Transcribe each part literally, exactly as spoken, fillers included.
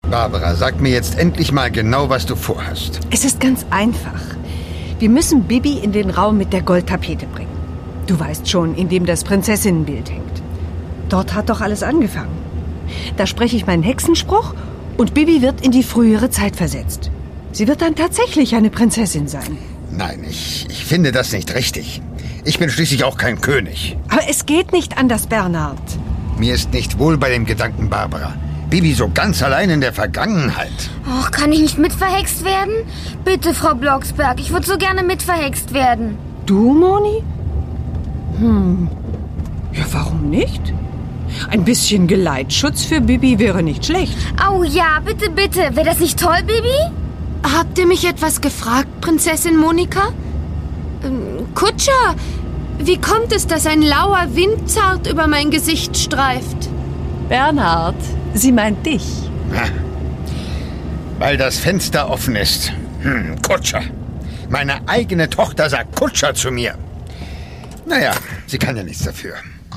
Barbara, sag mir jetzt endlich mal genau, was du vorhast. Es ist ganz einfach. Wir müssen Bibi in den Raum mit der Goldtapete bringen. Du weißt schon, in dem das Prinzessinnenbild hängt. Dort hat doch alles angefangen. Da spreche ich meinen Hexenspruch und Bibi wird in die frühere Zeit versetzt. Sie wird dann tatsächlich eine Prinzessin sein. Nein, ich, ich finde das nicht richtig. Ich bin schließlich auch kein König. Aber es geht nicht anders, Bernhard. Mir ist nicht wohl bei dem Gedanken, Barbara. Bibi so ganz allein in der Vergangenheit. Och, kann ich nicht mitverhext werden? Bitte, Frau Blocksberg, ich würde so gerne mitverhext werden. Du, Moni? Hm. Ja, warum nicht? Ein bisschen Geleitschutz für Bibi wäre nicht schlecht. Au ja, bitte, bitte. Wäre das nicht toll, Bibi? Habt ihr mich etwas gefragt, Prinzessin Monika? Ähm, Kutscher, wie kommt es, dass ein lauer Wind zart über mein Gesicht streift? Bernhard, sie meint dich. Ha. Weil das Fenster offen ist. Hm, Kutscher. Meine eigene Tochter sagt Kutscher zu mir. Naja, sie kann ja nichts dafür.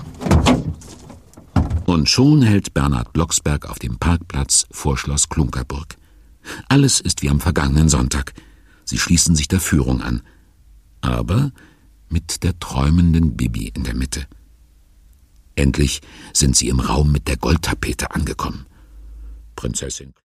Und schon hält Bernhard Blocksberg auf dem Parkplatz vor Schloss Klunkerburg. Alles ist wie am vergangenen Sonntag. Sie schließen sich der Führung an. Aber mit der träumenden Bibi in der Mitte. Endlich sind sie im Raum mit der Goldtapete angekommen. Prinzessin